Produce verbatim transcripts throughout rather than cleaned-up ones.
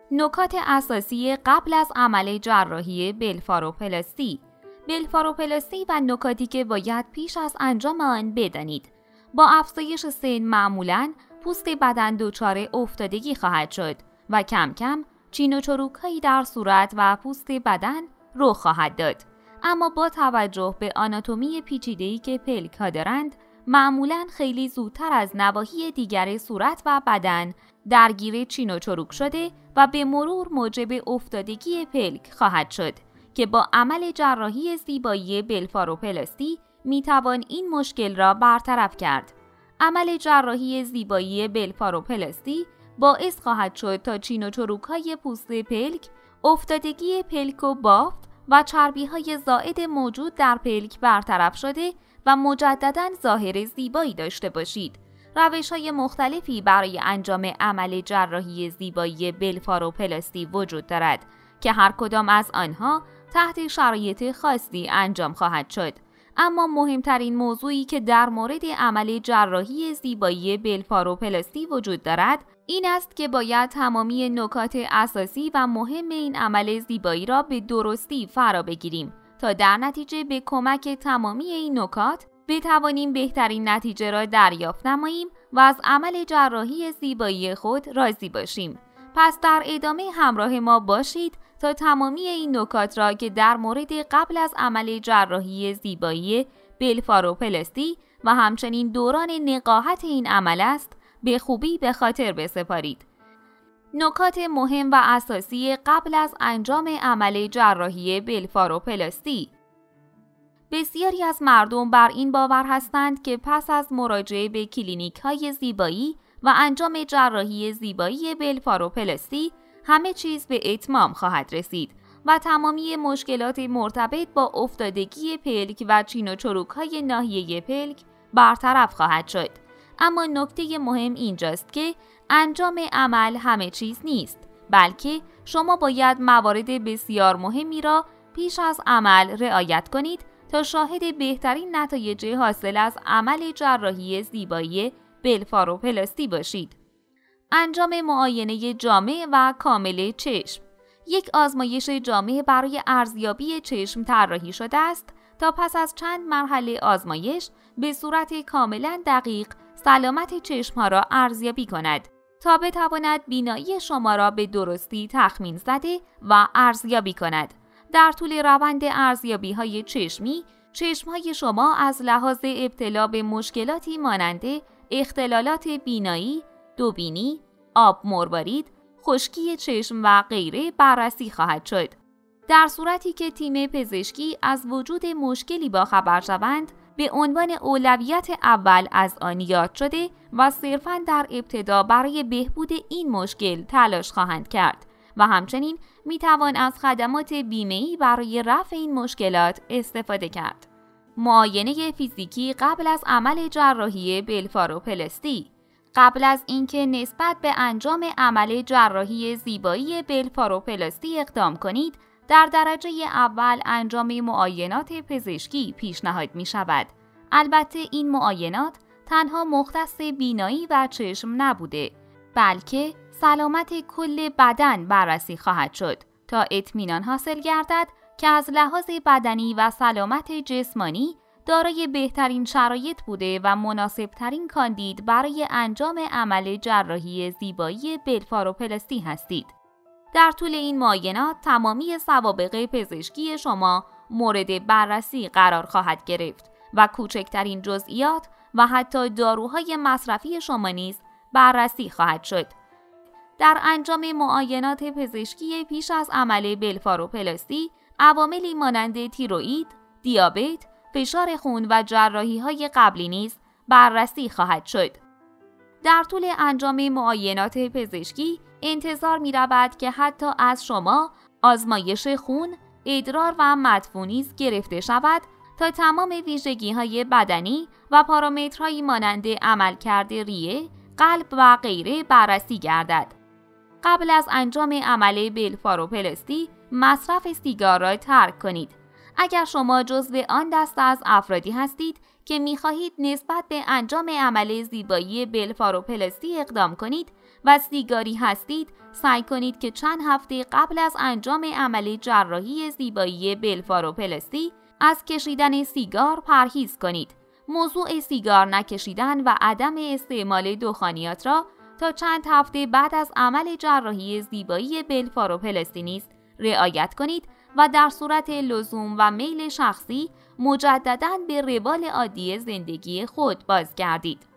نکات اساسی قبل از عمل جراحی بلفاروپلاستی. بلفاروپلاستی و نکاتی که باید پیش از انجام آن بدانید. با افزایش سن معمولاً پوست بدن دچار افتادگی خواهد شد و کم کم چین و چروک‌هایی در صورت و پوست بدن رخ خواهد داد. اما با توجه به آناتومی پیچیده‌ای که پلک‌ها دارند، معمولاً خیلی زودتر از نواحی دیگر صورت و بدن درگیر چین و چروک شده و به مرور موجب افتادگی پلک خواهد شد که با عمل جراحی زیبایی بلفاروپلاستی میتوان این مشکل را برطرف کرد. عمل جراحی زیبایی بلفاروپلاستی باعث خواهد شد تا چین و چروک‌های پوست پلک، افتادگی پلک و بافت و چربی‌های زائد موجود در پلک برطرف شده و مجدداً ظاهر زیبایی داشته باشید. روش‌های مختلفی برای انجام عمل جراحی زیبایی بلفاروپلاستی وجود دارد که هر کدام از آنها تحت شرایط خاصی انجام خواهد شد. اما مهمترین موضوعی که در مورد عمل جراحی زیبایی بلفاروپلاستی وجود دارد این است که باید تمامی نکات اساسی و مهم این عمل زیبایی را به درستی فرا بگیریم تا در نتیجه به کمک تمامی این نکات بتوانیم بهترین نتیجه را دریافت نماییم و از عمل جراحی زیبایی خود راضی باشیم. پس در ادامه همراه ما باشید تا تمامی این نکات را که در مورد قبل از عمل جراحی زیبایی بلفاروپلاستی و همچنین دوران نقاهت این عمل است به خوبی به خاطر بسپارید. نکات مهم و اساسی قبل از انجام عمل جراحی بلفاروپلاستی. بسیاری از مردم بر این باور هستند که پس از مراجعه به کلینیک‌های زیبایی و انجام جراحی زیبایی بلفاروپلاستی همه چیز به اتمام خواهد رسید و تمامی مشکلات مرتبط با افتادگی پلک و چین و چروک‌های ناحیه پلک برطرف خواهد شد. اما نکته مهم اینجاست که انجام عمل همه چیز نیست، بلکه شما باید موارد بسیار مهمی را پیش از عمل رعایت کنید تا شاهد بهترین نتایج حاصل از عمل جراحی زیبایی بلفاروپلاستی باشید. انجام معاینه جامع و کامل چشم. یک آزمایش جامع برای ارزیابی چشم طراحی شده است تا پس از چند مرحله آزمایش به صورت کاملا دقیق سلامت چشم‌ها را ارزیابی کند تا بتواند بینایی شما را به درستی تخمین زده و ارزیابی کند. در طول روند ارزیابی‌های چشمی، چشم‌های شما از لحاظ ابتلا به مشکلاتی مانند اختلالات بینایی، دوبینی، آب مروارید، خشکی چشم و غیره بررسی خواهد شد. در صورتی که تیم پزشکی از وجود مشکلی باخبر شوند، به عنوان اولویت اول از آن یاد شده و صرفاً در ابتدا برای بهبود این مشکل تلاش خواهند کرد و همچنین می توان از خدمات بیمه‌ای برای رفع این مشکلات استفاده کرد. معاینه فیزیکی قبل از عمل جراحی بلفاروپلاستی. قبل از اینکه نسبت به انجام عمل جراحی زیبایی بلفاروپلاستی اقدام کنید، در درجه اول انجام معاینات پزشکی پیشنهاد می شود. البته این معاینات تنها مختص بینایی و چشم نبوده، بلکه سلامت کل بدن بررسی خواهد شد تا اطمینان حاصل گردد که از لحاظ بدنی و سلامت جسمانی دارای بهترین شرایط بوده و مناسبترین کاندید برای انجام عمل جراحی زیبایی بلفاروپلاستی هستید. در طول این معاینات تمامی سوابق پزشکی شما مورد بررسی قرار خواهد گرفت و کوچکترین جزئیات و حتی داروهای مصرفی شما نیز بررسی خواهد شد. در انجام معاینات پزشکی پیش از عمل بلفاروپلاستی، عواملی مانند تیروئید، دیابت، فشار خون و جراحی‌های قبلی نیز بررسی خواهد شد. در طول انجام معاینات پزشکی انتظار می رود که حتی از شما آزمایش خون، ادرار و مدفوع نیز گرفته شود تا تمام ویژگی‌های بدنی و پارامترهایی مانند عملکرد ریه، قلب و غیره بررسی گردد. قبل از انجام عمل بلفاروپلاستی مصرف سیگار را ترک کنید. اگر شما جزو آن دسته از افرادی هستید که می‌خواهید نسبت به انجام عمل زیبایی بلفاروپلاستی اقدام کنید و سیگاری هستید، سعی کنید که چند هفته قبل از انجام عمل جراحی زیبایی بلفاروپلاستی از کشیدن سیگار پرهیز کنید. موضوع سیگار نکشیدن و عدم استعمال دخانیات را تا چند هفته بعد از عمل جراحی زیبایی بلفاروپلاستی نیز رعایت کنید و در صورت لزوم و میل شخصی مجدداً به روال عادی زندگی خود بازگردید.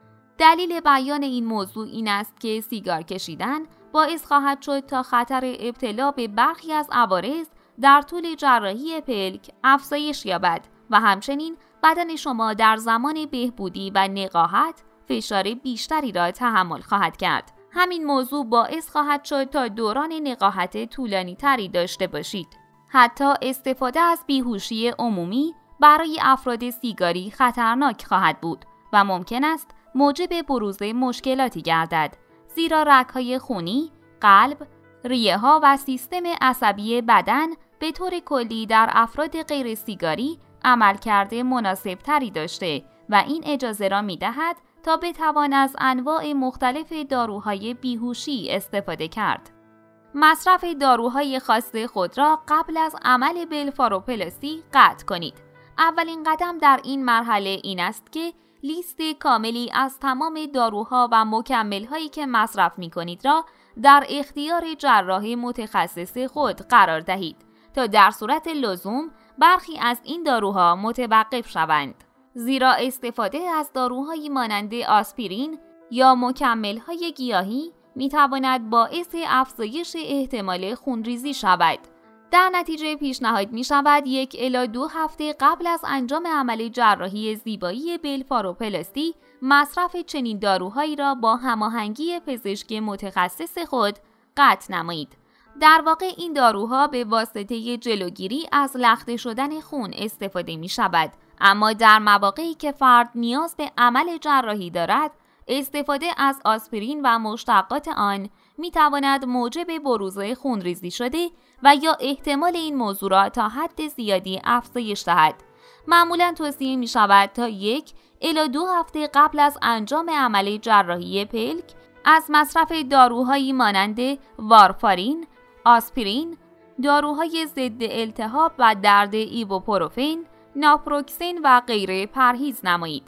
دلیل بیان این موضوع این است که سیگار کشیدن باعث خواهد شد تا خطر ابتلا به برخی از عوارض در طول جراحی پلک افزایش یابد و همچنین بدن شما در زمان بهبودی و نقاهت فشار بیشتری را تحمل خواهد کرد. همین موضوع باعث خواهد شد تا دوران نقاهت طولانی تری داشته باشید. حتی استفاده از بیهوشی عمومی برای افراد سیگاری خطرناک خواهد بود و ممکن است موجب بروز مشکلاتی گردد، زیرا رگ‌های خونی، قلب، ریه‌ها و سیستم عصبی بدن به طور کلی در افراد غیر سیگاری عملکرد مناسب‌تری داشته و این اجازه را می‌دهد تا بتوان از انواع مختلف داروهای بیهوشی استفاده کرد. مصرف داروهای خاص خود را قبل از عمل بلفاروپلاستی قطع کنید. اولین قدم در این مرحله این است که لیست کاملی از تمام داروها و مکمل‌هایی که مصرف می‌کنید را در اختیار جراح متخصص خود قرار دهید تا در صورت لزوم برخی از این داروها متوقف شوند. زیرا استفاده از داروهایی مانند آسپرین یا مکمل‌های گیاهی می‌تواند باعث افزایش احتمال خونریزی شود. در نتیجه پیشنهاد می شود یک الی دو هفته قبل از انجام عمل جراحی زیبایی بلفاروپلاستی مصرف چنین داروهایی را با هماهنگی پزشک متخصص خود قطع نمایید. در واقع این داروها به واسطه جلوگیری از لخته شدن خون استفاده می شود، اما در مواقعی که فرد نیاز به عمل جراحی دارد، استفاده از آسپرین و مشتقات آن می تواند موجب بروز خونریزی شده و یا احتمال این موضوع را تا حد زیادی افزایش دهد. معمولاً توصیه می شود تا یک الی دو هفته قبل از انجام عمل جراحی پلک از مصرف داروهایی مانند وارفارین، آسپرین، داروهای ضد التهاب و درد ایبوپروفن، ناپروکسن و غیره پرهیز نمایید.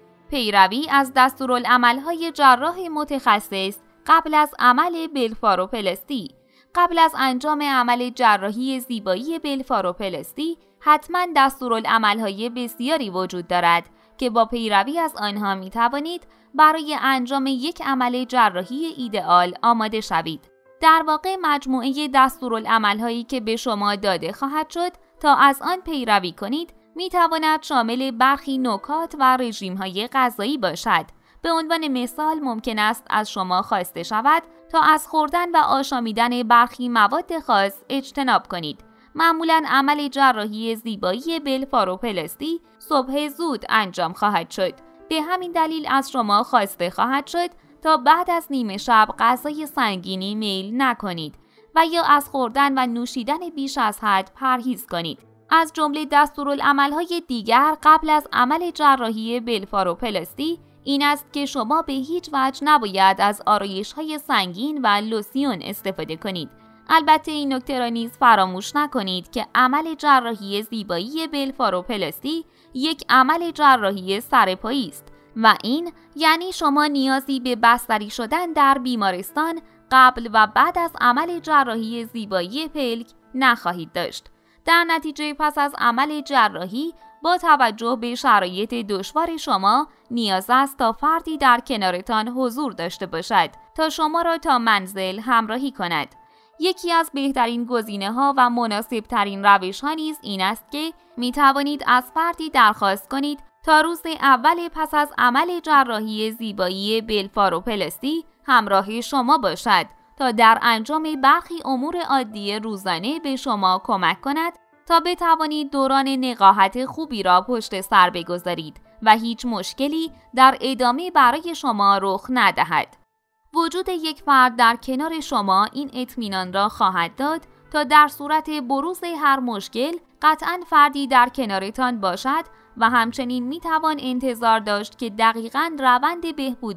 پیروی از دستورالعمل‌های جراح متخصص قبل از عمل بلفاروپلاستی. قبل از انجام عمل جراحی زیبایی بلفاروپلاستی حتما دستورالعمل‌های بسیاری وجود دارد که با پیروی از آنها می توانید برای انجام یک عمل جراحی ایدئال آماده شوید. در واقع مجموعه دستورالعمل‌هایی که به شما داده خواهد شد تا از آن پیروی کنید می تواند شامل برخی نکات و رژیم‌های غذایی باشد. به عنوان مثال ممکن است از شما خواسته شود تا از خوردن و آشامیدن برخی مواد خاص اجتناب کنید. معمولاً عمل جراحی زیبایی بلفاروپلاستی صبح زود انجام خواهد شد. به همین دلیل از شما خواسته خواهد شد تا بعد از نیمه شب غذای سنگینی میل نکنید و یا از خوردن و نوشیدن بیش از حد پرهیز کنید. از جمله دستورالعمل‌های دیگر قبل از عمل جراحی بلفاروپلاستی این است که شما به هیچ وجه نباید از آرایش‌های سنگین و لوسیون استفاده کنید. البته این نکته را نیز فراموش نکنید که عمل جراحی زیبایی بلفاروپلاستی یک عمل جراحی سرپایی است و این یعنی شما نیازی به بستری شدن در بیمارستان قبل و بعد از عمل جراحی زیبایی پلک نخواهید داشت. در نتیجه پس از عمل جراحی با توجه به شرایط دشوار شما نیاز است تا فردی در کنارتان حضور داشته باشد تا شما را تا منزل همراهی کند. یکی از بهترین گزینه‌ها و مناسب‌ترین روش‌ها نیز این است که می توانید از فردی درخواست کنید تا روز اول پس از عمل جراحی زیبایی بلفاروپلاستی همراه شما باشد تا در انجام برخی امور عادی روزانه به شما کمک کند تا بتوانید دوران نقاهت خوبی را پشت سر بگذارید و هیچ مشکلی در ادامه برای شما رخ ندهد. وجود یک فرد در کنار شما این اطمینان را خواهد داد تا در صورت بروز هر مشکل قطعاً فردی در کنارتان باشد و همچنین می توان انتظار داشت که دقیقاً روند بهبودی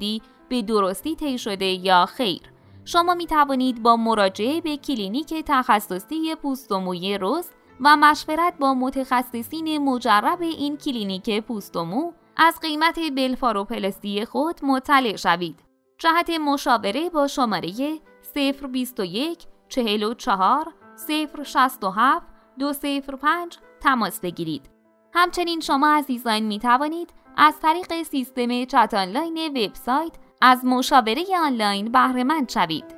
به درستی طی شده یا خیر. شما می توانید با مراجعه به کلینیک تخصصی پوست و موی رست و مشورت با متخصصین مجرب این کلینیک پوست و مو از قیمت بلفاروپلاستی خود مطلع شوید. جهت مشاوره با شماره صفر بیست و یک چهل و چهار صفر شصت و هفت دو صفر پنج تماس بگیرید. همچنین شما عزیزان می توانید از طریق سیستم چت آنلاین وبسایت از مشاوره آنلاین بهره مند شوید.